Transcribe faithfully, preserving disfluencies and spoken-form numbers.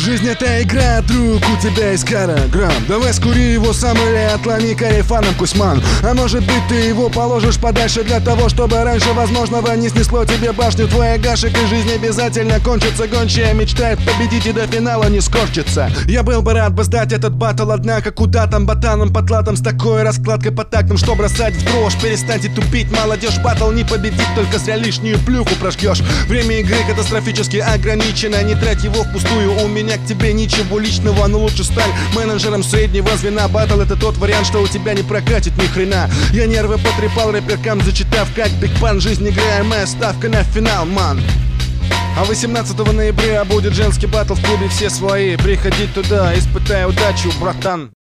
Жизнь это игра, друг, у тебя есть кара, грамм. Давай скури его сам или отломи карифаном, Кузьман. А может быть ты его положишь подальше для того, чтобы раньше возможного не снесло тебе башню. Твоя гашек и жизнь обязательно кончится. Гончая мечтает победить и до финала не скорчится. Я был бы рад бы сдать этот баттл, однако куда там ботаном по тлатам с такой раскладкой по тактам, что бросать в дрожь. Перестаньте тупить, молодежь, баттл не победить, только зря лишнюю плюху прожгешь. Время игры катастрофически ограничено, не трать его впустую. У меня к тебе ничего личного, но лучше стань менеджером среднего звена. Баттл это тот вариант, что у тебя не прокатит ни хрена. Я нервы потрепал рэперкам, зачитав как Биг Пан. Жизнь играя, моя ставка на финал, ман. А восемнадцатого ноября будет женский баттл в клубе «Все свои». Приходи туда, испытай удачу, братан.